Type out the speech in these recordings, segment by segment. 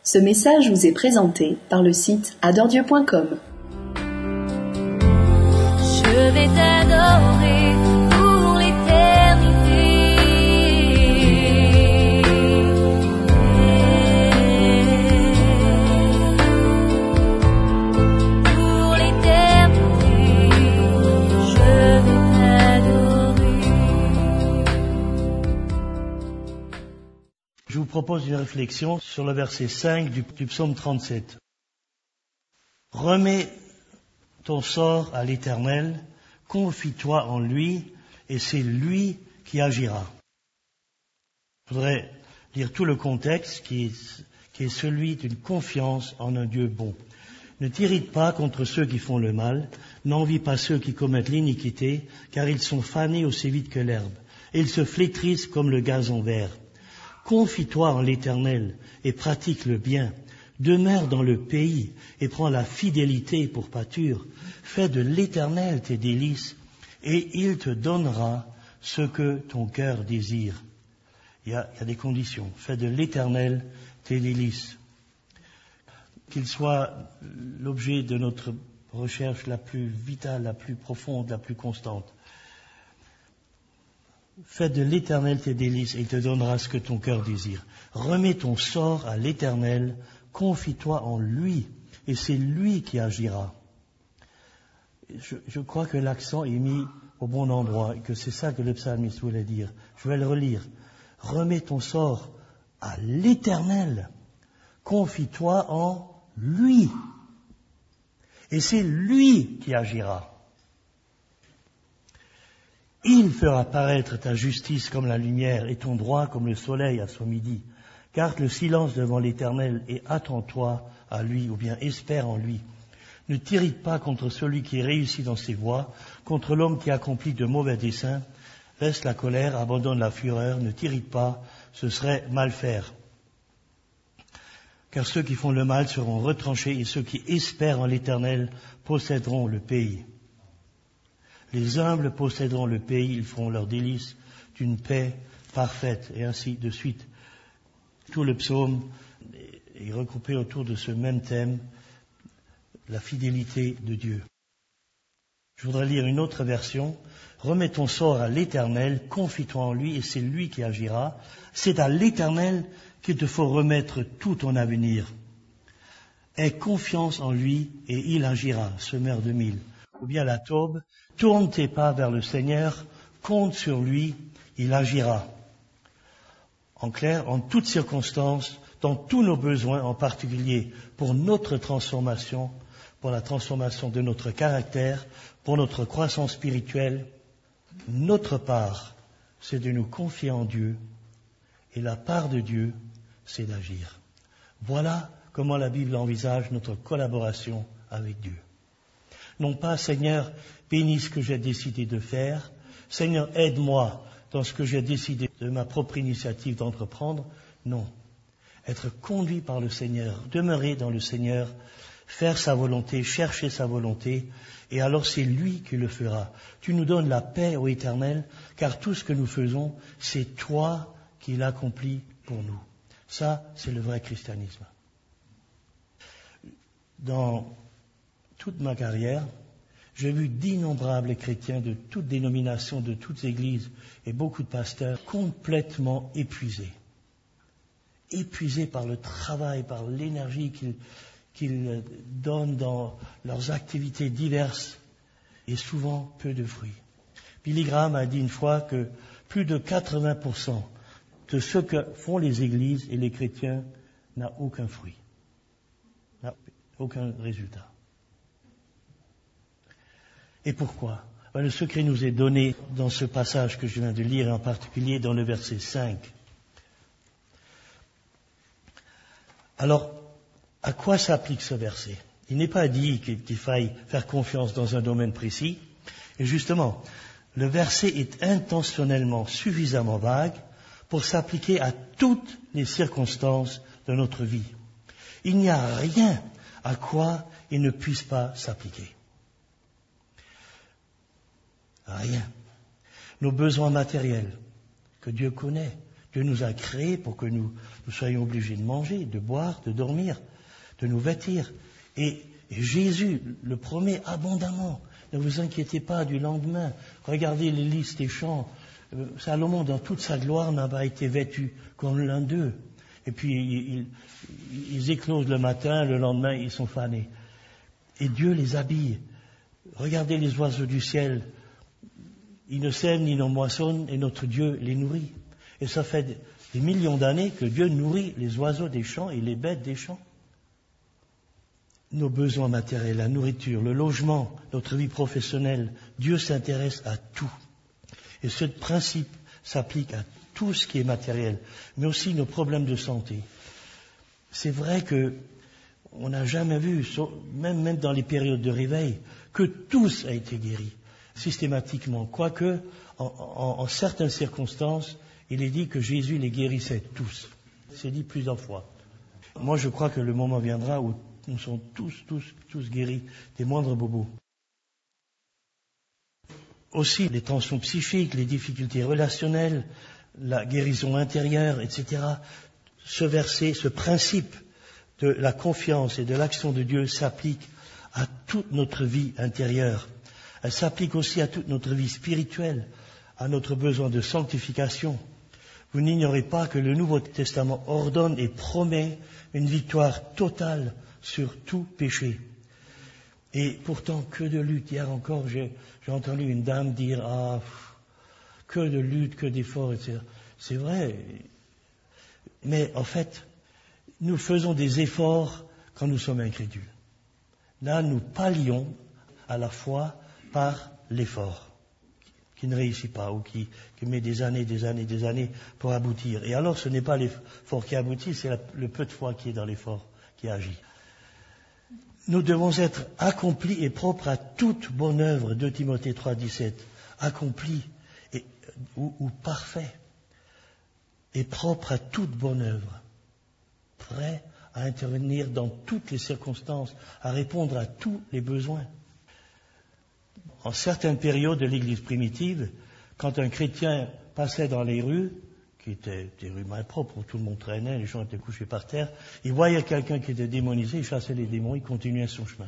Ce message vous est présenté par le site adordieu.com. Je vais t'adorer pour l'éternité. Pour l'éternité, je vais t'adorer. Je vous propose une réflexion sur le verset 5 du psaume 37. Remets ton sort à l'Éternel, confie-toi en lui, et c'est lui qui agira. Je voudrais lire tout le contexte qui est celui d'une confiance en un Dieu bon. Ne t'irrite pas contre ceux qui font le mal, n'envie pas ceux qui commettent l'iniquité, car ils sont fanés aussi vite que l'herbe, et ils se flétrissent comme le gazon vert. Confie-toi en l'Éternel et pratique le bien. Demeure dans le pays et prends la fidélité pour pâture. Fais de l'Éternel tes délices et il te donnera ce que ton cœur désire. Il y a des conditions. Fais de l'Éternel tes délices. Qu'il soit l'objet de notre recherche la plus vitale, la plus profonde, la plus constante. Fais de l'Éternel tes délices et il te donnera ce que ton cœur désire. Remets ton sort à l'Éternel, confie-toi en lui, et c'est lui qui agira. Je crois que l'accent est mis au bon endroit, et que c'est ça que le psalmiste voulait dire. Je vais le relire. Remets ton sort à l'Éternel, confie-toi en lui, et c'est lui qui agira. Il fera paraître ta justice comme la lumière et ton droit comme le soleil à son midi. Garde le silence devant l'Éternel et attends-toi à lui, ou bien espère en lui. Ne t'irrite pas contre celui qui réussit dans ses voies, contre l'homme qui accomplit de mauvais desseins. Laisse la colère, abandonne la fureur, ne t'irrite pas, ce serait mal faire. Car ceux qui font le mal seront retranchés et ceux qui espèrent en l'Éternel posséderont le pays. Les humbles posséderont le pays, ils feront leur délice d'une paix parfaite, et ainsi de suite. Tout le psaume est regroupé autour de ce même thème, la fidélité de Dieu. Je voudrais lire une autre version. Remets ton sort à l'Éternel, confie-toi en lui, et c'est lui qui agira. C'est à l'Éternel qu'il te faut remettre tout ton avenir. Aie confiance en lui, et il agira, semeur de mille. Ou bien la taube, tourne tes pas vers le Seigneur, compte sur lui, il agira. En clair, en toutes circonstances, dans tous nos besoins, en particulier pour notre transformation, pour la transformation de notre caractère, pour notre croissance spirituelle, notre part, c'est de nous confier en Dieu, et la part de Dieu, c'est d'agir. Voilà comment la Bible envisage notre collaboration avec Dieu. Non pas, Seigneur, bénis ce que j'ai décidé de faire. Seigneur, aide-moi dans ce que j'ai décidé de ma propre initiative d'entreprendre. Non. Être conduit par le Seigneur, demeurer dans le Seigneur, faire sa volonté, chercher sa volonté, et alors c'est lui qui le fera. Tu nous donnes la paix, ô Éternel, car tout ce que nous faisons, c'est toi qui l'accomplis pour nous. Ça, c'est le vrai christianisme. Dans toute ma carrière, j'ai vu d'innombrables chrétiens de toutes dénominations, de toutes églises et beaucoup de pasteurs complètement épuisés. Épuisés par le travail, par l'énergie qu'ils donnent dans leurs activités diverses et souvent peu de fruits. Billy Graham a dit une fois que plus de 80% de ce que font les églises et les chrétiens n'a aucun fruit, n'a aucun résultat. Et pourquoi ? Le secret nous est donné dans ce passage que je viens de lire, en particulier dans le verset 5. Alors, à quoi s'applique ce verset ? Il n'est pas dit qu'il faille faire confiance dans un domaine précis. Et justement, le verset est intentionnellement suffisamment vague pour s'appliquer à toutes les circonstances de notre vie. Il n'y a rien à quoi il ne puisse pas s'appliquer. Rien. Nos besoins matériels, que Dieu connaît, Dieu nous a créés pour que nous soyons obligés de manger, de boire, de dormir, de nous vêtir. Et Jésus le promet abondamment. Ne vous inquiétez pas du lendemain. Regardez les lys des champs. Salomon, dans toute sa gloire, n'a pas été vêtu comme l'un d'eux. Et puis, ils éclosent le matin, le lendemain, ils sont fanés. Et Dieu les habille. Regardez les oiseaux du ciel. Ils ne sèment ni ne moissonnent, et notre Dieu les nourrit. Et ça fait des millions d'années que Dieu nourrit les oiseaux des champs et les bêtes des champs. Nos besoins matériels, la nourriture, le logement, notre vie professionnelle, Dieu s'intéresse à tout. Et ce principe s'applique à tout ce qui est matériel, mais aussi nos problèmes de santé. C'est vrai que on n'a jamais vu, même dans les périodes de réveil, que tous a été guéris systématiquement. Quoique, en certaines circonstances, il est dit que Jésus les guérissait tous. C'est dit plusieurs fois. Moi, je crois que le moment viendra où nous sommes tous guéris des moindres bobos. Aussi, les tensions psychiques, les difficultés relationnelles, la guérison intérieure, etc. Ce verset, ce principe de la confiance et de l'action de Dieu s'applique à toute notre vie intérieure. Elle s'applique aussi à toute notre vie spirituelle, à notre besoin de sanctification. Vous n'ignorez pas que le Nouveau Testament ordonne et promet une victoire totale sur tout péché. Et pourtant, que de lutte. Hier encore, j'ai entendu une dame dire « que de lutte, que d'efforts, etc. » C'est vrai. Mais en fait, nous faisons des efforts quand nous sommes incrédules. Là, nous pallions à la foi par l'effort qui ne réussit pas ou qui met des années pour aboutir. Et alors, ce n'est pas l'effort qui aboutit, c'est le peu de foi qui est dans l'effort qui agit. Nous devons être accomplis et propres à toute bonne œuvre, 2 Timothée 3,17. Accomplis ou parfait et propre à toute bonne œuvre. Prêt à intervenir dans toutes les circonstances, à répondre à tous les besoins. En certaines périodes de l'Église primitive, quand un chrétien passait dans les rues, qui étaient des rues malpropres où tout le monde traînait, les gens étaient couchés par terre, il voyait quelqu'un qui était démonisé, il chassait les démons, il continuait son chemin.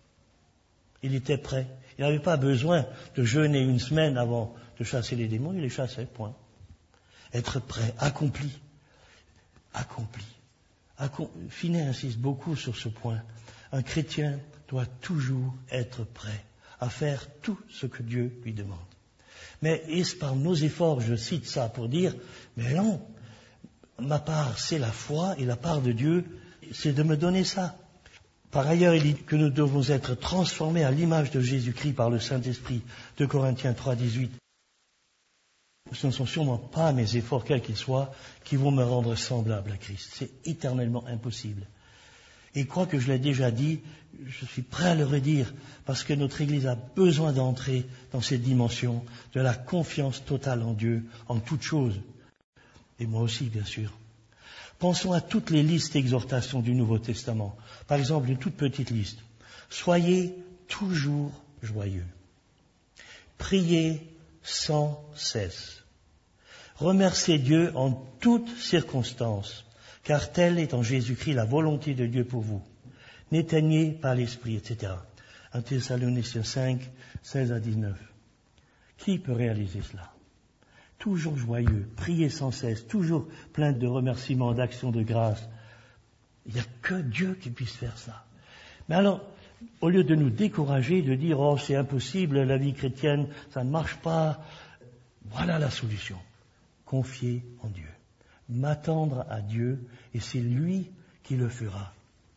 Il était prêt. Il n'avait pas besoin de jeûner une semaine avant de chasser les démons, il les chassait, point. Être prêt, accompli. Accompli. Finet insiste beaucoup sur ce point. Un chrétien doit toujours être prêt à faire tout ce que Dieu lui demande. Mais est-ce par nos efforts, je cite ça pour dire, mais non, ma part c'est la foi et la part de Dieu, c'est de me donner ça. Par ailleurs, il dit que nous devons être transformés à l'image de Jésus-Christ par le Saint-Esprit, 2 Corinthiens 3,18. Ce ne sont sûrement pas mes efforts, quels qu'ils soient, qui vont me rendre semblable à Christ. C'est éternellement impossible. Et quoi que je l'ai déjà dit, je suis prêt à le redire, parce que notre Église a besoin d'entrer dans cette dimension de la confiance totale en Dieu, en toutes choses. Et moi aussi, bien sûr. Pensons à toutes les listes d'exhortations du Nouveau Testament. Par exemple, une toute petite liste. Soyez toujours joyeux. Priez sans cesse. Remerciez Dieu en toutes circonstances, car telle est en Jésus-Christ la volonté de Dieu pour vous. N'éteignez pas l'esprit, etc. 1 Thessaloniciens 5, 16 à 19. Qui peut réaliser cela? Toujours joyeux, priez sans cesse, toujours plein de remerciements, d'actions de grâce. Il n'y a que Dieu qui puisse faire ça. Mais alors, au lieu de nous décourager, de dire « Oh, c'est impossible, la vie chrétienne, ça ne marche pas », voilà la solution. Confier en Dieu. M'attendre à Dieu, et c'est lui qui le fera.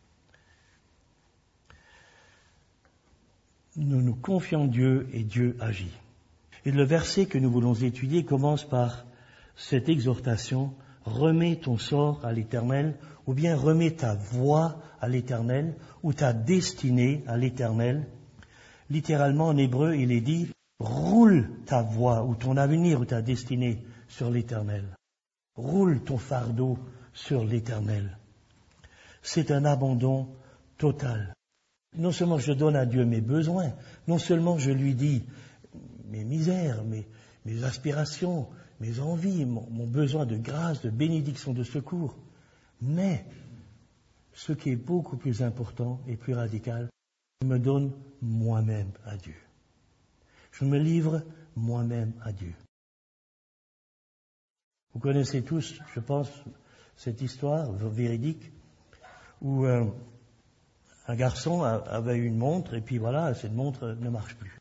Nous nous confions en Dieu et Dieu agit. Et le verset que nous voulons étudier commence par cette exhortation, remets ton sort à l'Éternel, ou bien remets ta voie à l'Éternel, ou ta destinée à l'Éternel. Littéralement en hébreu, il est dit, roule ta voie, ou ton avenir, ou ta destinée sur l'Éternel. Roule ton fardeau sur l'Éternel. C'est un abandon total. Non seulement je donne à Dieu mes besoins, non seulement je lui dis mes misères, mes aspirations, mes envies, mon besoin de grâce, de bénédiction, de secours. Mais ce qui est beaucoup plus important et plus radical, je me donne moi-même à Dieu. Je me livre moi-même à Dieu. Vous connaissez tous, je pense, cette histoire véridique où un garçon avait une montre et puis voilà, cette montre ne marche plus.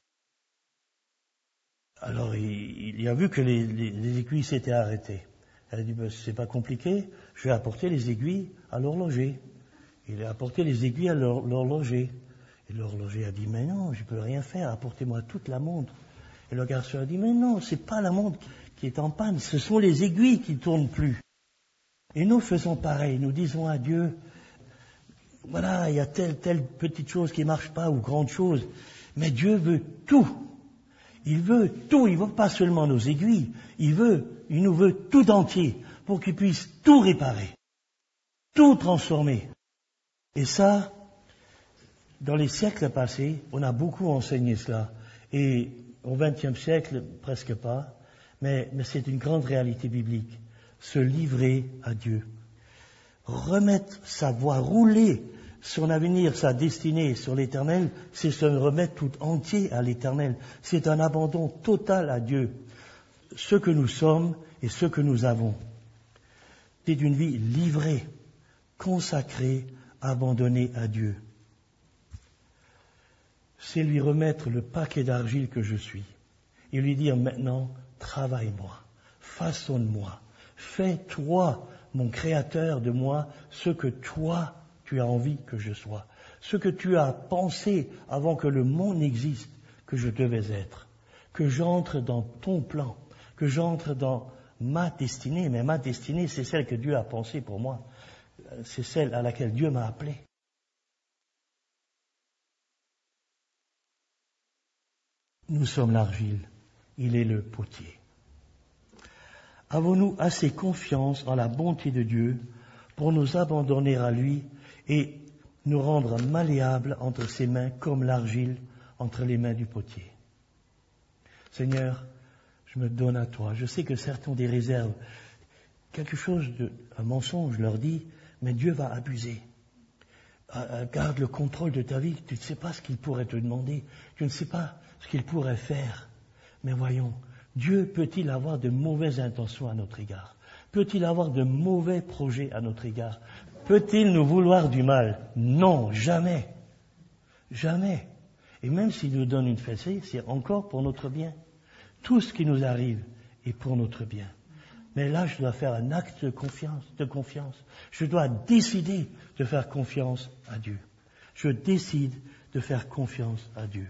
Alors il a vu que les aiguilles s'étaient arrêtées. Elle a dit, c'est pas compliqué, je vais apporter les aiguilles à l'horloger. Il a apporté les aiguilles à l'horloger. Et l'horloger a dit, mais non, je peux rien faire, apportez-moi toute la montre. Et le garçon a dit, mais non, c'est pas la montre qui est en panne, ce sont les aiguilles qui ne tournent plus. Et nous faisons pareil, nous disons à Dieu, voilà, il y a telle petite chose qui ne marche pas ou grande chose, mais Dieu veut tout. Il veut tout, il ne veut pas seulement nos aiguilles, il nous veut tout entier pour qu'il puisse tout réparer, tout transformer. Et ça, dans les siècles passés, on a beaucoup enseigné cela. Et au XXe siècle, presque pas, mais c'est une grande réalité biblique. Se livrer à Dieu. Remettre sa voie, rouler son avenir, sa destinée sur l'Éternel, c'est se remettre tout entier à l'Éternel. C'est un abandon total à Dieu. Ce que nous sommes et ce que nous avons. C'est une vie livrée, consacrée, abandonnée à Dieu. C'est lui remettre le paquet d'argile que je suis et lui dire maintenant, travaille-moi, façonne-moi, fais-toi, mon Créateur, de moi, ce que toi, tu as envie que je sois, ce que tu as pensé avant que le monde n'existe, que je devais être, que j'entre dans ton plan, que j'entre dans ma destinée, mais ma destinée, c'est celle que Dieu a pensée pour moi, c'est celle à laquelle Dieu m'a appelé. Nous sommes l'argile, il est le potier. Avons-nous assez confiance en la bonté de Dieu pour nous abandonner à lui et nous rendre malléables entre ses mains comme l'argile entre les mains du potier? Seigneur, je me donne à toi. Je sais que certains ont des réserves. Un mensonge leur dit, mais Dieu va abuser. Garde le contrôle de ta vie. Tu ne sais pas ce qu'il pourrait te demander. Tu ne sais pas ce qu'il pourrait faire. Mais voyons, Dieu peut-il avoir de mauvaises intentions à notre égard? Peut-il avoir de mauvais projets à notre égard? Peut-il nous vouloir du mal? Non, jamais. Jamais. Et même s'il nous donne une fessée, c'est encore pour notre bien. Tout ce qui nous arrive est pour notre bien. Mais là, je dois faire un acte de confiance. Je dois décider de faire confiance à Dieu. Je décide de faire confiance à Dieu.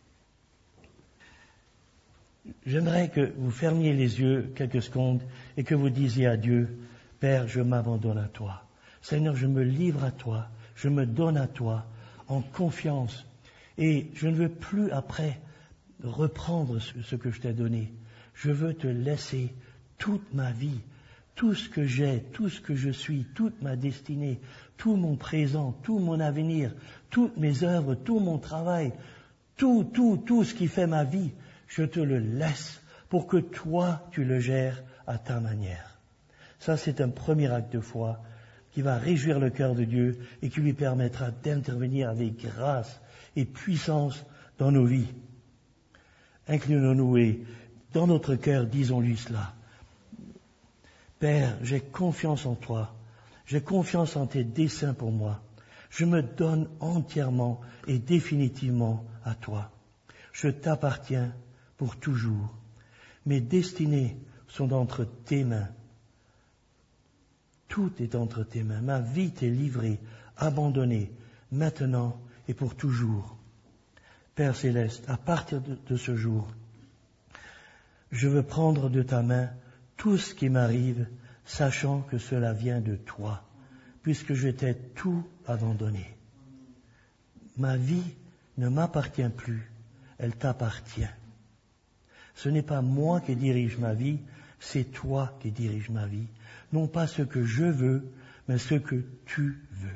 J'aimerais que vous fermiez les yeux quelques secondes et que vous disiez à Dieu, Père, je m'abandonne à toi. Seigneur, je me livre à toi, je me donne à toi en confiance. Et je ne veux plus après reprendre ce que je t'ai donné. Je veux te laisser toute ma vie, tout ce que j'ai, tout ce que je suis, toute ma destinée, tout mon présent, tout mon avenir, toutes mes œuvres, tout mon travail, tout ce qui fait ma vie, je te le laisse pour que toi, tu le gères à ta manière. Ça, c'est un premier acte de foi qui va réjouir le cœur de Dieu et qui lui permettra d'intervenir avec grâce et puissance dans nos vies. Inclinons-nous et dans notre cœur, disons-lui cela. Père, j'ai confiance en toi. J'ai confiance en tes desseins pour moi. Je me donne entièrement et définitivement à toi. Je t'appartiens pour toujours. Mes destinées sont entre tes mains. Tout est entre tes mains. Ma vie t'est livrée, abandonnée, maintenant et pour toujours. Père Céleste, à partir de ce jour, je veux prendre de ta main tout ce qui m'arrive, sachant que cela vient de toi, puisque je t'ai tout abandonné. Ma vie ne m'appartient plus, elle t'appartient. Ce n'est pas moi qui dirige ma vie, c'est toi qui dirige ma vie. Non pas ce que je veux, mais ce que tu veux.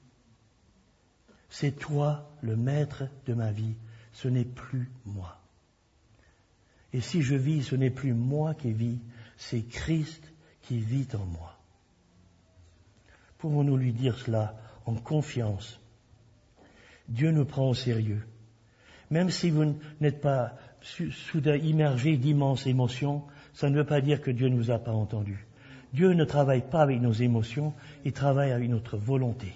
C'est toi le maître de ma vie, ce n'est plus moi. Et si je vis, ce n'est plus moi qui vis, c'est Christ qui vit en moi. Pouvons-nous lui dire cela en confiance? Dieu nous prend au sérieux. Même si vous n'êtes pas soudain immergé d'immenses émotions, ça ne veut pas dire que Dieu ne vous a pas entendu. Dieu ne travaille pas avec nos émotions, il travaille avec notre volonté.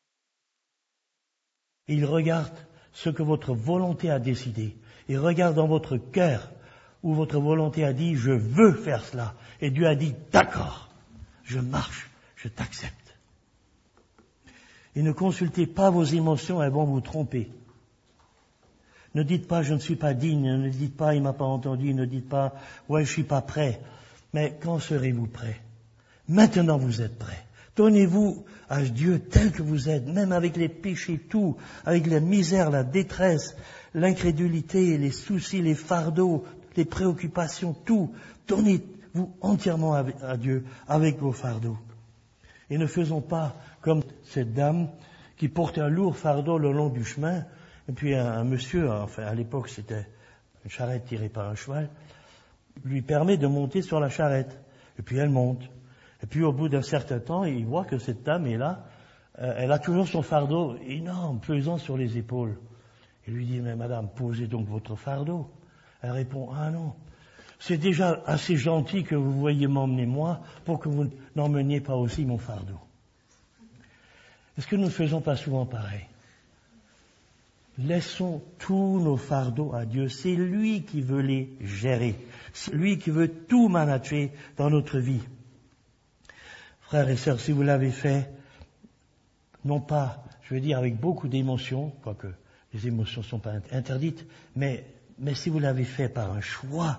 Il regarde ce que votre volonté a décidé. Il regarde dans votre cœur où votre volonté a dit « je veux faire cela ». Et Dieu a dit « d'accord, je marche, je t'accepte ». Et ne consultez pas vos émotions, elles vont vous tromper. Ne dites pas « je ne suis pas digne », ne dites pas « il m'a pas entendu », ne dites pas « ouais, je suis pas prêt ». Mais quand serez-vous prêt? Maintenant vous êtes prêt. Donnez-vous à Dieu tel que vous êtes, même avec les péchés, tout, avec la misère, la détresse, l'incrédulité, les soucis, les fardeaux, les préoccupations, tout. Donnez-vous entièrement à Dieu avec vos fardeaux. Et ne faisons pas comme cette dame qui portait un lourd fardeau le long du chemin, et puis un monsieur, enfin à l'époque c'était une charrette tirée par un cheval, lui permet de monter sur la charrette. Et puis elle monte. Et puis au bout d'un certain temps, il voit que cette dame est là, elle a toujours son fardeau énorme, pesant sur les épaules. Il lui dit, mais madame, posez donc votre fardeau. Elle répond, ah non, c'est déjà assez gentil que vous voyiez m'emmener moi pour que vous n'emmeniez pas aussi mon fardeau. Est-ce que nous ne faisons pas souvent pareil? Laissons tous nos fardeaux à Dieu. C'est lui qui veut les gérer. C'est lui qui veut tout manager dans notre vie. Frères et sœurs, si vous l'avez fait, non pas, je veux dire, avec beaucoup d'émotions, quoique les émotions ne sont pas interdites, mais si vous l'avez fait par un choix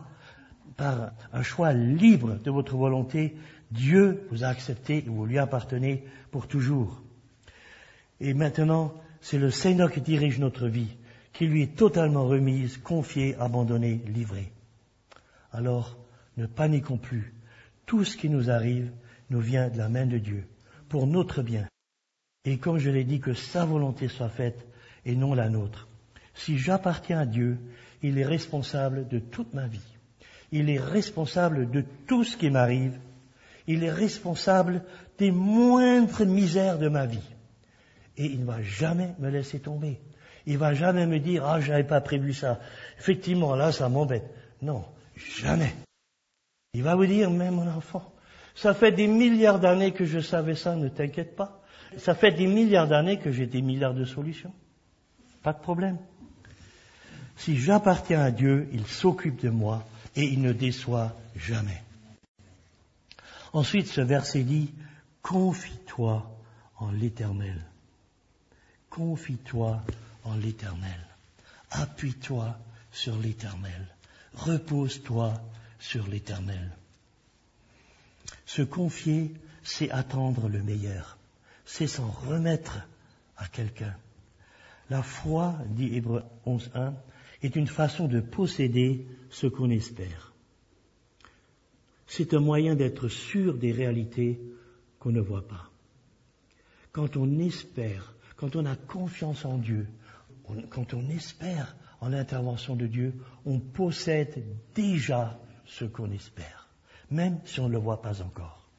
libre de votre volonté, Dieu vous a accepté et vous lui appartenez pour toujours. Et maintenant, c'est le Seigneur qui dirige notre vie, qui lui est totalement remise, confiée, abandonnée, livrée. Alors, ne paniquons plus. Tout ce qui nous arrive nous vient de la main de Dieu, pour notre bien. Et comme je l'ai dit, que sa volonté soit faite et non la nôtre. Si j'appartiens à Dieu, il est responsable de toute ma vie. Il est responsable de tout ce qui m'arrive. Il est responsable des moindres misères de ma vie. Et il ne va jamais me laisser tomber. Il ne va jamais me dire « Ah, je n'avais pas prévu ça. Effectivement, là, ça m'embête. » Non, jamais. Il va vous dire « Mais mon enfant, ça fait des milliards d'années que je savais ça, ne t'inquiète pas. Ça fait des milliards d'années que j'ai des milliards de solutions. Pas de problème. Si j'appartiens à Dieu, il s'occupe de moi et il ne déçoit jamais. » Ensuite, ce verset dit « Confie-toi en l'Éternel. » Confie-toi en l'Éternel. Appuie-toi sur l'Éternel. Repose-toi sur l'Éternel. Se confier, c'est attendre le meilleur. C'est s'en remettre à quelqu'un. La foi, dit Hébreux 11.1, est une façon de posséder ce qu'on espère. C'est un moyen d'être sûr des réalités qu'on ne voit pas. Quand on espère, quand on a confiance en Dieu, quand on espère en l'intervention de Dieu, on possède déjà ce qu'on espère, même si on ne le voit pas encore.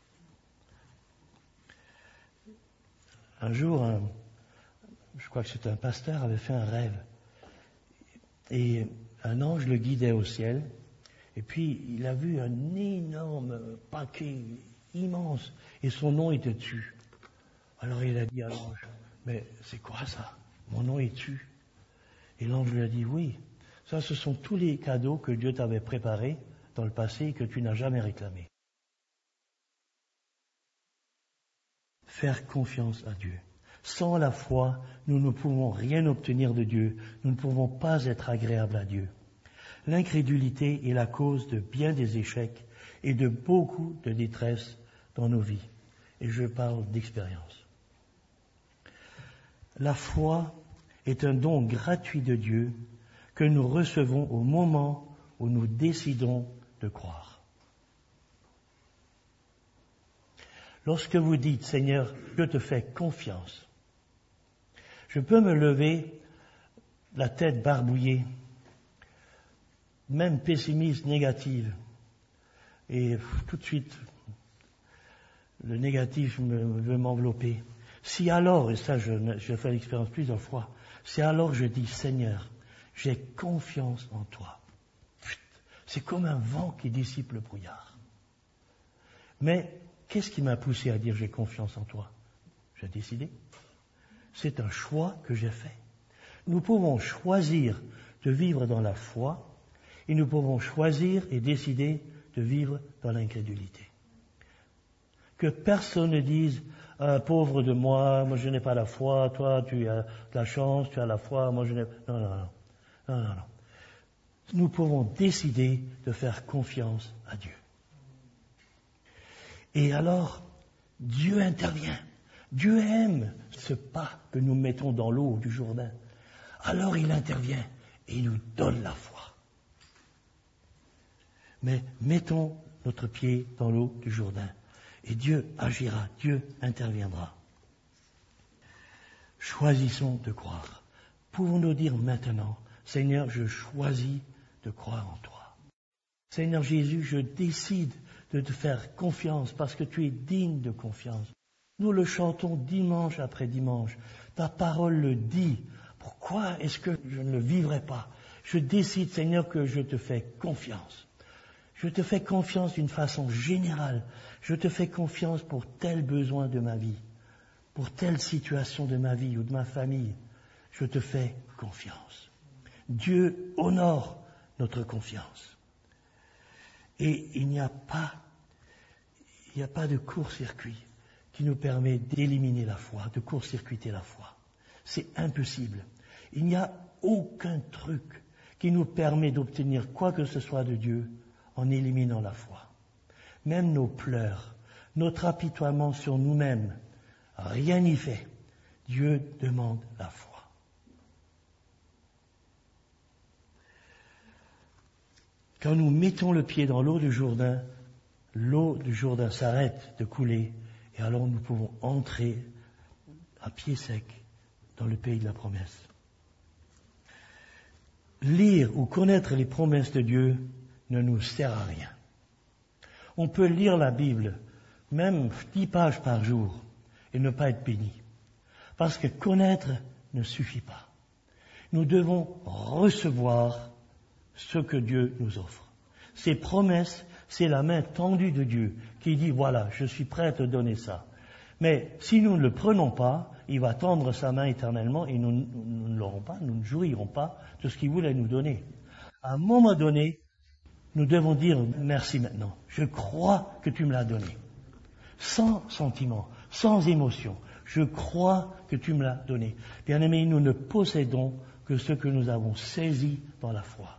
Un jour, je crois que c'était un pasteur, avait fait un rêve. Et un ange le guidait au ciel. Et puis, il a vu un énorme paquet immense. Et son nom était dessus. Alors il a dit à l'ange, mais c'est quoi ça? Mon nom est dessus. Et l'ange lui a dit, oui, ça ce sont tous les cadeaux que Dieu t'avait préparés dans le passé et que tu n'as jamais réclamés. Faire confiance à Dieu. Sans la foi, nous ne pouvons rien obtenir de Dieu. Nous ne pouvons pas être agréables à Dieu. L'incrédulité est la cause de bien des échecs et de beaucoup de détresse dans nos vies. Et je parle d'expérience. La foi est un don gratuit de Dieu que nous recevons au moment où nous décidons de croire. Lorsque vous dites, Seigneur, je te fais confiance, je peux me lever, la tête barbouillée, même pessimiste, négative, Et tout de suite, le négatif veut m'envelopper. Si alors, et ça je fais l'expérience plusieurs fois, si alors je dis Seigneur, j'ai confiance en toi. C'est comme un vent qui dissipe le brouillard. Mais qu'est-ce qui m'a poussé à dire j'ai confiance en toi? J'ai décidé. C'est un choix que j'ai fait. Nous pouvons choisir de vivre dans la foi et nous pouvons choisir et décider de vivre dans l'incrédulité. Que personne ne dise pauvre de moi je n'ai pas la foi, toi tu as de la chance, tu as la foi, moi je n'ai... Non. Nous pouvons décider de faire confiance à Dieu. Et alors, Dieu intervient. Dieu aime ce pas que nous mettons dans l'eau du Jourdain. Alors il intervient et il nous donne la foi. Mais mettons notre pied dans l'eau du Jourdain et Dieu agira, Dieu interviendra. Choisissons de croire. Pouvons-nous dire maintenant, Seigneur, je choisis de croire en toi. Seigneur Jésus, je décide de te faire confiance parce que tu es digne de confiance. Nous le chantons dimanche après dimanche. Ta parole le dit. Pourquoi est-ce que je ne le vivrai pas? Je décide, Seigneur, que je te fais confiance. Je te fais confiance d'une façon générale. Je te fais confiance pour tel besoin de ma vie, pour telle situation de ma vie ou de ma famille. Je te fais confiance. Dieu honore notre confiance. Et il n'y a pas de court-circuit qui nous permet d'éliminer la foi, de court-circuiter la foi. C'est impossible. Il n'y a aucun truc qui nous permet d'obtenir quoi que ce soit de Dieu en éliminant la foi. Même nos pleurs, notre apitoiement sur nous-mêmes, rien n'y fait. Dieu demande la foi. Quand nous mettons le pied dans l'eau du Jourdain s'arrête de couler et alors nous pouvons entrer à pied sec dans le pays de la promesse. Lire ou connaître les promesses de Dieu ne nous sert à rien. On peut lire la Bible, même 10 pages par jour, et ne pas être béni. Parce que connaître ne suffit pas. Nous devons recevoir ce que Dieu nous offre. Ses promesses, c'est la main tendue de Dieu qui dit, voilà, je suis prêt à te donner ça. Mais si nous ne le prenons pas, il va tendre sa main éternellement et nous ne l'aurons pas, nous ne jouirons pas de ce qu'il voulait nous donner. À un moment donné, nous devons dire merci maintenant. Je crois que tu me l'as donné. Sans sentiment, sans émotion. Je crois que tu me l'as donné. Bien-aimés, nous ne possédons que ce que nous avons saisi dans la foi.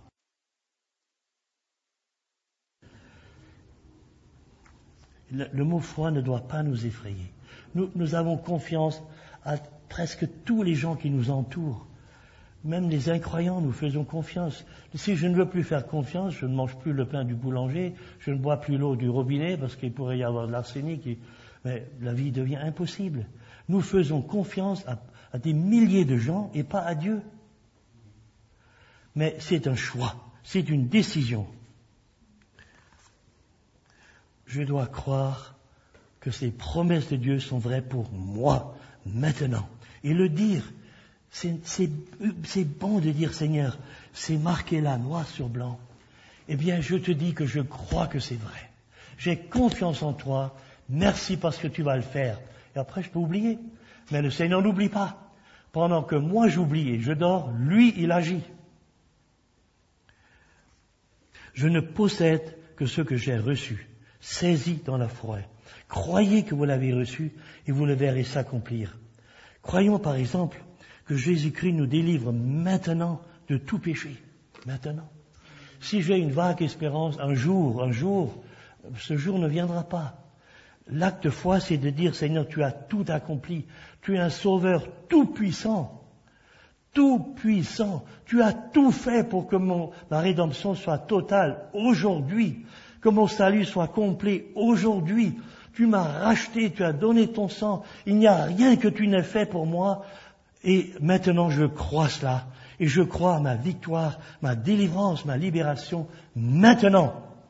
Le mot foi ne doit pas nous effrayer. Nous avons confiance à presque tous les gens qui nous entourent. Même les incroyants, nous faisons confiance. Si je ne veux plus faire confiance, je ne mange plus le pain du boulanger, je ne bois plus l'eau du robinet parce qu'il pourrait y avoir de l'arsenic. Mais la vie devient impossible. Nous faisons confiance à des milliers de gens et pas à Dieu. Mais c'est un choix, c'est une décision. Je dois croire que ces promesses de Dieu sont vraies pour moi, maintenant. Et le dire, c'est bon de dire, Seigneur, c'est marqué là, noir sur blanc. Eh bien, je te dis que je crois que c'est vrai. J'ai confiance en toi, merci parce que tu vas le faire. Et après, je peux oublier. Mais le Seigneur n'oublie pas. Pendant que moi j'oublie et je dors, lui, il agit. Je ne possède que ce que j'ai reçu. Saisi dans la forêt. Croyez que vous l'avez reçu et vous le verrez s'accomplir. Croyons par exemple que Jésus-Christ nous délivre maintenant de tout péché. Maintenant. Si j'ai une vague espérance, un jour, ce jour ne viendra pas. L'acte de foi, c'est de dire, Seigneur, tu as tout accompli. Tu es un sauveur tout puissant. Tout puissant. Tu as tout fait pour que ma rédemption soit totale aujourd'hui. Que mon salut soit complet aujourd'hui. Tu m'as racheté, tu as donné ton sang. Il n'y a rien que tu n'aies fait pour moi. Et maintenant, je crois cela. Et je crois à ma victoire, ma délivrance, ma libération, maintenant.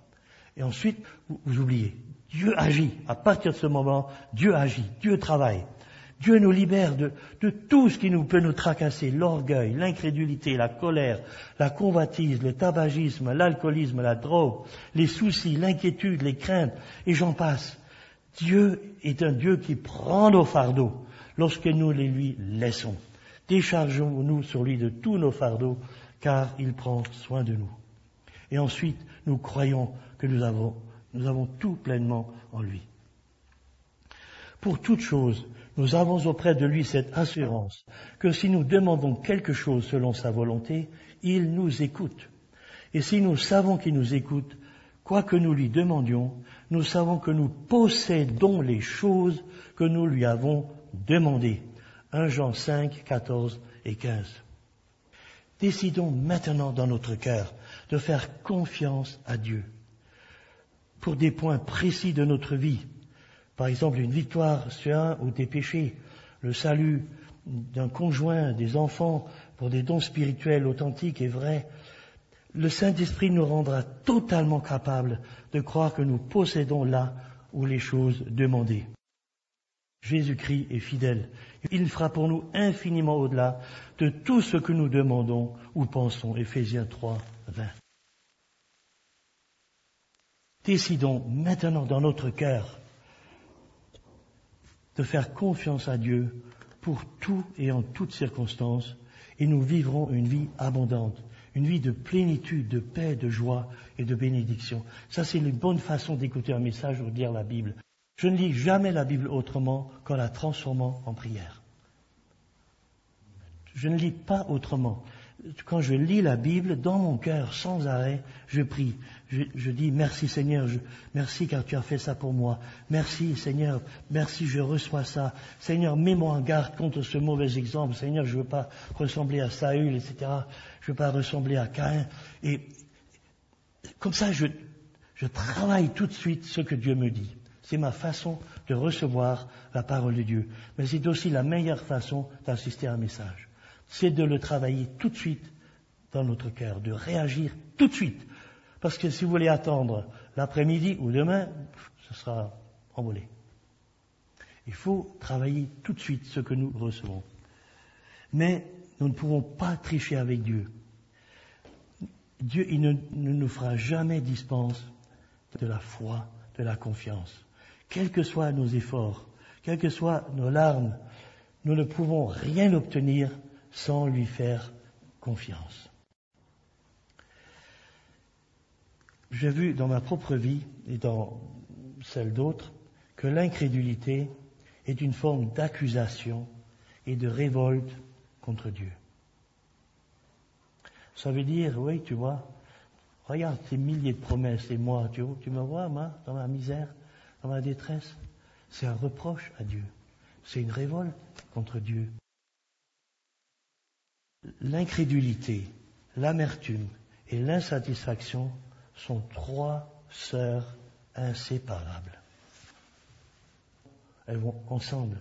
Et ensuite, vous oubliez. Dieu agit. À partir de ce moment, Dieu agit. Dieu travaille. Dieu nous libère de tout ce qui peut nous tracasser. L'orgueil, l'incrédulité, la colère, la convoitise, le tabagisme, l'alcoolisme, la drogue, les soucis, l'inquiétude, les craintes, et j'en passe. Dieu est un Dieu qui prend nos fardeaux lorsque nous les lui laissons. Déchargeons-nous sur lui de tous nos fardeaux, car il prend soin de nous. Et ensuite, nous croyons que nous avons tout pleinement en lui. Pour toute chose, nous avons auprès de lui cette assurance que si nous demandons quelque chose selon sa volonté, il nous écoute. Et si nous savons qu'il nous écoute, quoi que nous lui demandions, nous savons que nous possédons les choses que nous lui avons demandées. 1 Jean 5, 14 et 15. Décidons maintenant dans notre cœur de faire confiance à Dieu pour des points précis de notre vie. Par exemple, une victoire sur un ou des péchés, le salut d'un conjoint, des enfants, pour des dons spirituels authentiques et vrais. Le Saint-Esprit nous rendra totalement capables de croire que nous possédons là où les choses demandées. Jésus-Christ est fidèle. Il fera pour nous infiniment au-delà de tout ce que nous demandons ou pensons. Éphésiens 3, 20. Décidons maintenant dans notre cœur de faire confiance à Dieu pour tout et en toutes circonstances, et nous vivrons une vie abondante, une vie de plénitude, de paix, de joie et de bénédiction. Ça, c'est une bonne façon d'écouter un message ou de lire la Bible. Je ne lis jamais la Bible autrement qu'en la transformant en prière. Je ne lis pas autrement. Quand je lis la Bible, dans mon cœur, sans arrêt, je prie. Je dis merci Seigneur, merci car tu as fait ça pour moi. Merci Seigneur, merci, je reçois ça. Seigneur, mets-moi en garde contre ce mauvais exemple. Seigneur, je ne veux pas ressembler à Saül, etc. Je ne veux pas ressembler à Caïn. Et comme ça, je travaille tout de suite ce que Dieu me dit. C'est ma façon de recevoir la parole de Dieu. Mais c'est aussi la meilleure façon d'assister à un message. C'est de le travailler tout de suite dans notre cœur, de réagir tout de suite. Parce que si vous voulez attendre l'après-midi ou demain, ce sera envolé. Il faut travailler tout de suite ce que nous recevons. Mais nous ne pouvons pas tricher avec Dieu. Dieu, il ne nous fera jamais dispense de la foi, de la confiance. Quels que soient nos efforts, quelles que soient nos larmes, nous ne pouvons rien obtenir sans lui faire confiance. J'ai vu dans ma propre vie et dans celle d'autres que l'incrédulité est une forme d'accusation et de révolte contre Dieu. Ça veut dire, oui, tu vois, regarde ces milliers de promesses et moi, tu me vois, moi, dans ma misère, dans ma détresse. C'est un reproche à Dieu. C'est une révolte contre Dieu. L'incrédulité, l'amertume et l'insatisfaction sont trois sœurs inséparables. Elles vont ensemble.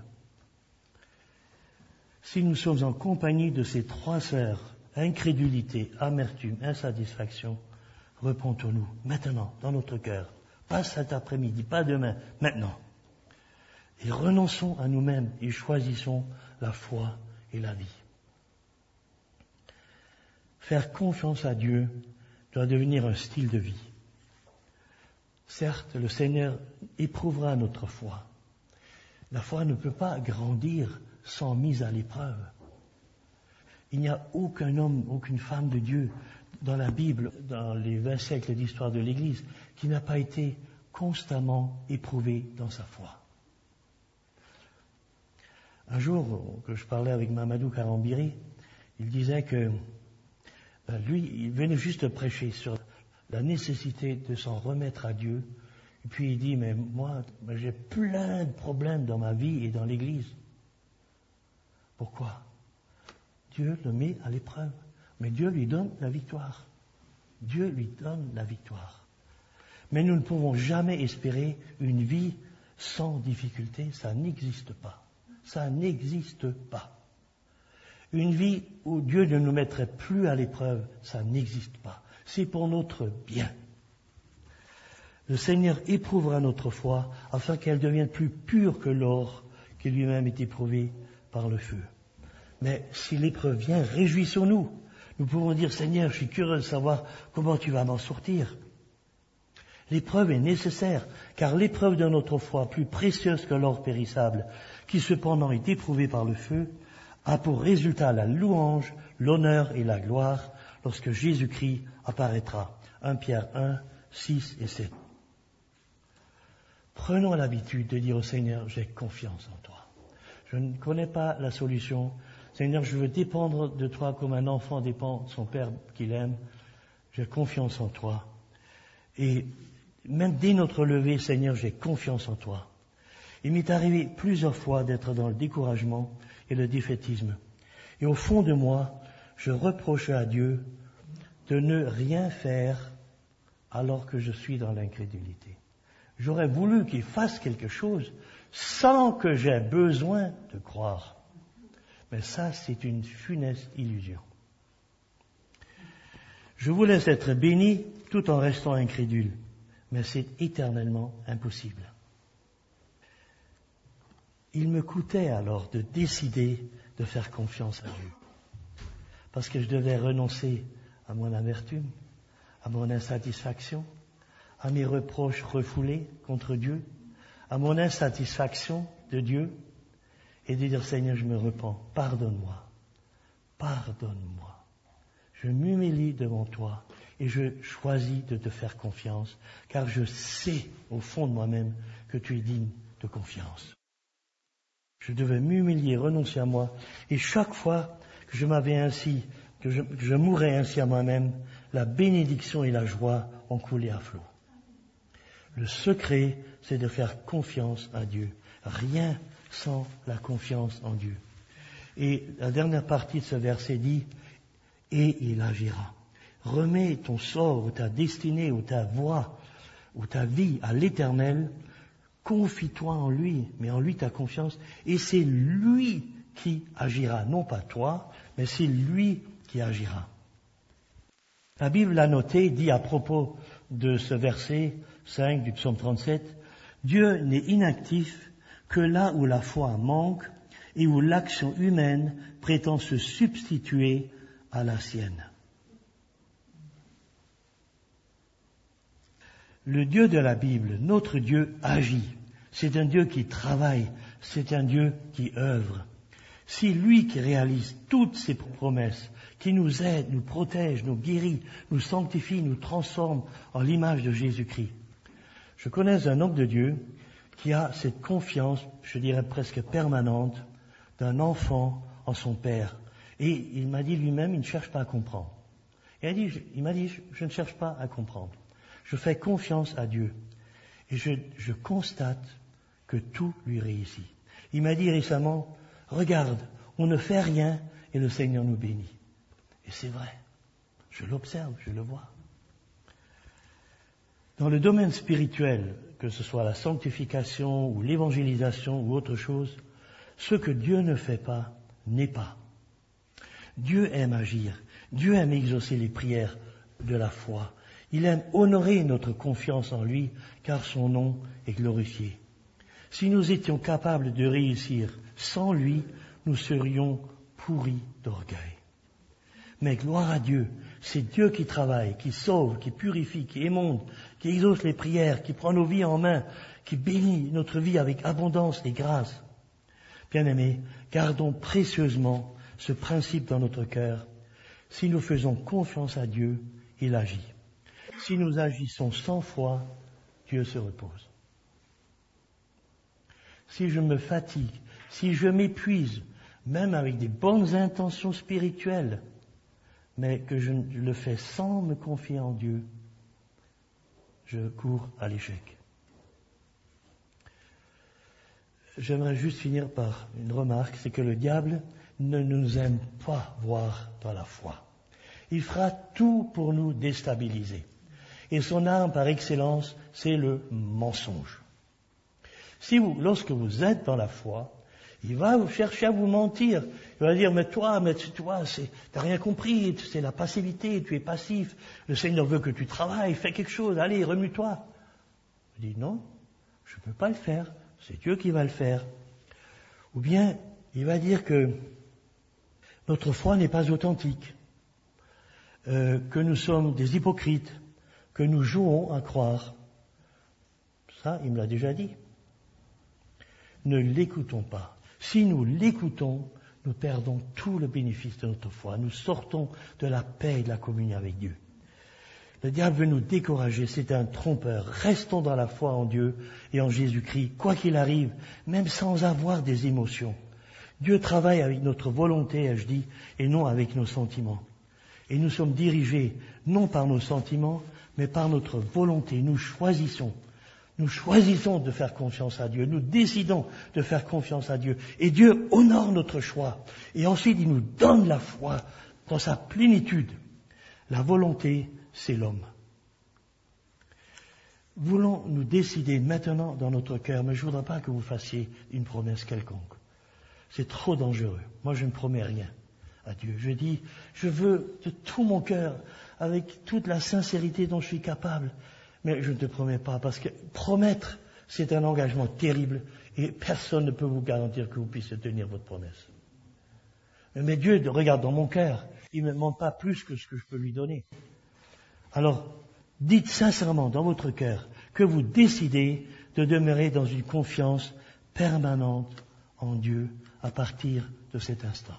Si nous sommes en compagnie de ces trois sœurs, incrédulité, amertume, insatisfaction, repentons-nous maintenant dans notre cœur. Pas cet après-midi, pas demain, maintenant. Et renonçons à nous-mêmes et choisissons la foi et la vie. Faire confiance à Dieu doit devenir un style de vie. Certes, le Seigneur éprouvera notre foi. La foi ne peut pas grandir sans mise à l'épreuve. Il n'y a aucun homme, aucune femme de Dieu dans la Bible, dans les 20 siècles d'histoire de l'Église, qui n'a pas été constamment éprouvé dans sa foi. Un jour, que je parlais avec Mamadou Karambiri, il disait que lui, il venait juste de prêcher sur la nécessité de s'en remettre à Dieu. Et puis il dit, mais moi, j'ai plein de problèmes dans ma vie et dans l'Église. Pourquoi ? Dieu le met à l'épreuve. Mais Dieu lui donne la victoire. Dieu lui donne la victoire. Mais nous ne pouvons jamais espérer une vie sans difficulté. Ça n'existe pas. Ça n'existe pas. Une vie où Dieu ne nous mettrait plus à l'épreuve, ça n'existe pas. C'est pour notre bien. Le Seigneur éprouvera notre foi afin qu'elle devienne plus pure que l'or qui lui-même est éprouvé par le feu. Mais si l'épreuve vient, réjouissons-nous. Nous pouvons dire, Seigneur, je suis curieux de savoir comment tu vas m'en sortir. L'épreuve est nécessaire, car l'épreuve de notre foi, plus précieuse que l'or périssable, qui cependant est éprouvée par le feu, a pour résultat la louange, l'honneur et la gloire lorsque Jésus-Christ apparaîtra. 1 Pierre 1, 6 et 7. Prenons l'habitude de dire au Seigneur, j'ai confiance en toi. Je ne connais pas la solution. Seigneur, je veux dépendre de toi comme un enfant dépend de son père qu'il aime. J'ai confiance en toi. Et même dès notre levée, Seigneur, j'ai confiance en toi. Il m'est arrivé plusieurs fois d'être dans le découragement et le défaitisme. Et au fond de moi, je reproche à Dieu de ne rien faire alors que je suis dans l'incrédulité. J'aurais voulu qu'il fasse quelque chose sans que j'aie besoin de croire. Mais ça, c'est une funeste illusion. Je vous laisse être béni tout en restant incrédule, mais c'est éternellement impossible. Il me coûtait alors de décider de faire confiance à Dieu, parce que je devais renoncer à mon amertume, à mon insatisfaction, à mes reproches refoulés contre Dieu, à mon insatisfaction de Dieu, et de dire, Seigneur, je me repens, pardonne-moi, pardonne-moi. Je m'humilie devant toi et je choisis de te faire confiance, car je sais au fond de moi-même que tu es digne de confiance. Je devais m'humilier, renoncer à moi, et chaque fois que je m'avais ainsi, que je mourais ainsi à moi-même, la bénédiction et la joie ont coulé à flot. Le secret, c'est de faire confiance à Dieu. Rien sans la confiance en Dieu. Et la dernière partie de ce verset dit, et il agira. Remets ton sort ou ta destinée ou ta voie ou ta vie à l'Éternel, confie-toi en lui, mets en lui ta confiance, et c'est lui qui agira, non pas toi, mais c'est lui qui agira. La Bible l'a noté, dit à propos de ce verset 5 du psaume 37, Dieu n'est inactif que là où la foi manque et où l'action humaine prétend se substituer à la sienne. Le Dieu de la Bible, notre Dieu, agit. C'est un Dieu qui travaille, c'est un Dieu qui œuvre. C'est lui qui réalise toutes ses promesses, qui nous aide, nous protège, nous guérit, nous sanctifie, nous transforme en l'image de Jésus-Christ. Je connais un homme de Dieu qui a cette confiance, je dirais presque permanente, d'un enfant en son père. Et il m'a dit lui-même, il ne cherche pas à comprendre. Il m'a dit, je ne cherche pas à comprendre. Je fais confiance à Dieu. Et je constate que tout lui réussit. Il m'a dit récemment, regarde, on ne fait rien et le Seigneur nous bénit. Et c'est vrai. Je l'observe, je le vois. Dans le domaine spirituel, que ce soit la sanctification ou l'évangélisation ou autre chose, ce que Dieu ne fait pas n'est pas. Dieu aime agir. Dieu aime exaucer les prières de la foi. Il aime honorer notre confiance en lui, car son nom est glorifié. Si nous étions capables de réussir sans lui, nous serions pourris d'orgueil. Mais gloire à Dieu, c'est Dieu qui travaille, qui sauve, qui purifie, qui émonde, qui exauce les prières, qui prend nos vies en main, qui bénit notre vie avec abondance et grâce. Bien-aimés, gardons précieusement ce principe dans notre cœur. Si nous faisons confiance à Dieu, il agit. Si nous agissons sans foi, Dieu se repose. Si je me fatigue, si je m'épuise, même avec des bonnes intentions spirituelles, mais que je le fais sans me confier en Dieu, je cours à l'échec. J'aimerais juste finir par une remarque, c'est que le diable ne nous aime pas voir dans la foi. Il fera tout pour nous déstabiliser. Et son arme par excellence, c'est le mensonge. Lorsque vous êtes dans la foi, il va vous chercher à vous mentir. Il va dire, mais toi, t'as rien compris, c'est la passivité, tu es passif. Le Seigneur veut que tu travailles, fais quelque chose, allez, remue-toi. Il dit non, je ne peux pas le faire, c'est Dieu qui va le faire. Ou bien il va dire que notre foi n'est pas authentique, que nous sommes des hypocrites, que nous jouons à croire. Ça, il me l'a déjà dit. Ne l'écoutons pas. Si nous l'écoutons, nous perdons tout le bénéfice de notre foi. Nous sortons de la paix et de la communion avec Dieu. Le diable veut nous décourager, c'est un trompeur. Restons dans la foi en Dieu et en Jésus-Christ, quoi qu'il arrive, même sans avoir des émotions. Dieu travaille avec notre volonté, ai-je dit, et non avec nos sentiments. Et nous sommes dirigés non par nos sentiments, mais par notre volonté. Nous choisissons de faire confiance à Dieu. Nous décidons de faire confiance à Dieu. Et Dieu honore notre choix. Et ensuite, il nous donne la foi dans sa plénitude. La volonté, c'est l'homme. Voulons-nous décider maintenant dans notre cœur, mais je ne voudrais pas que vous fassiez une promesse quelconque. C'est trop dangereux. Moi, je ne promets rien à Dieu. Je dis, je veux de tout mon cœur, avec toute la sincérité dont je suis capable, mais je ne te promets pas, parce que promettre, c'est un engagement terrible, et personne ne peut vous garantir que vous puissiez tenir votre promesse. Mais Dieu regarde dans mon cœur, il ne me demande pas plus que ce que je peux lui donner. Alors, dites sincèrement dans votre cœur que vous décidez de demeurer dans une confiance permanente en Dieu à partir de cet instant.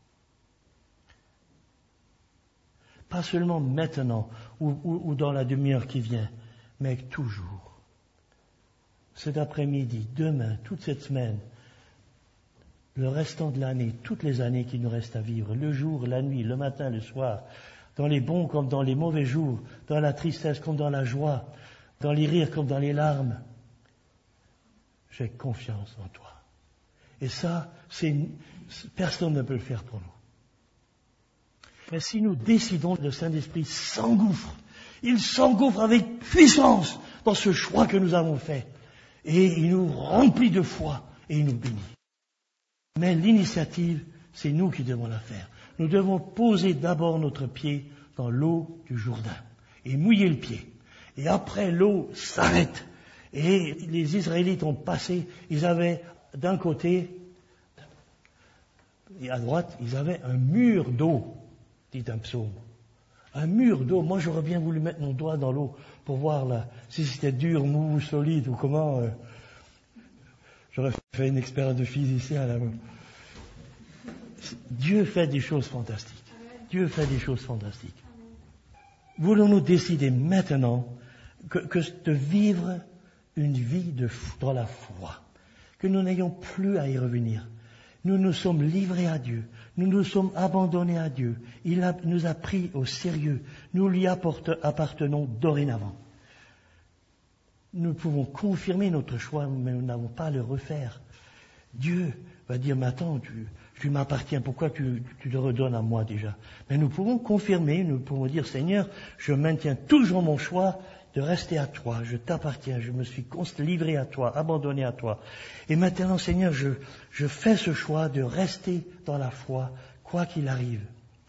Pas seulement maintenant ou dans la demi-heure qui vient, mais toujours. Cet après-midi, demain, toute cette semaine, le restant de l'année, toutes les années qui nous restent à vivre, le jour, la nuit, le matin, le soir, dans les bons comme dans les mauvais jours, dans la tristesse comme dans la joie, dans les rires comme dans les larmes, j'ai confiance en toi. Et ça, personne ne peut le faire pour nous. Mais si nous décidons, le Saint-Esprit s'engouffre. Il s'engouffre avec puissance dans ce choix que nous avons fait. Et il nous remplit de foi et il nous bénit. Mais l'initiative, c'est nous qui devons la faire. Nous devons poser d'abord notre pied dans l'eau du Jourdain et mouiller le pied. Et après, l'eau s'arrête. Et les Israélites ont passé, ils avaient d'un côté et à droite, ils avaient un mur d'eau, dit un psaume. Un mur d'eau. Moi, j'aurais bien voulu mettre mon doigt dans l'eau pour voir si c'était dur, mou, solide ou comment. J'aurais fait une expérience de physicien là. Dieu fait des choses fantastiques. Dieu fait des choses fantastiques. Voulons-nous décider maintenant que de vivre une vie dans la foi, que nous n'ayons plus à y revenir. Nous nous sommes livrés à Dieu. Nous nous sommes abandonnés à Dieu. Il nous a pris au sérieux. Nous lui appartenons dorénavant. Nous pouvons confirmer notre choix, mais nous n'avons pas à le refaire. Dieu va dire, mais attends, tu m'appartiens, pourquoi tu le redonnes à moi déjà? Mais nous pouvons confirmer, nous pouvons dire, Seigneur, je maintiens toujours mon choix de rester à toi, je t'appartiens, je me suis livré à toi, abandonné à toi. Et maintenant, Seigneur, je fais ce choix de rester dans la foi, quoi qu'il arrive,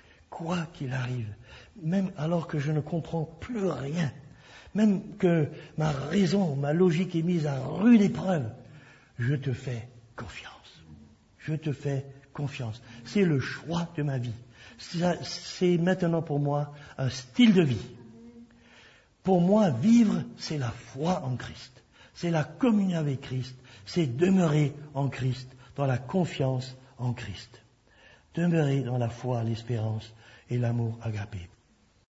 même alors que je ne comprends plus rien, même que ma raison, ma logique est mise à rude épreuve, je te fais confiance. Je te fais confiance. C'est le choix de ma vie. C'est maintenant pour moi un style de vie. Pour moi, vivre, c'est la foi en Christ. C'est la communion avec Christ. C'est demeurer en Christ, dans la confiance en Christ. Demeurer dans la foi, l'espérance et l'amour agapé.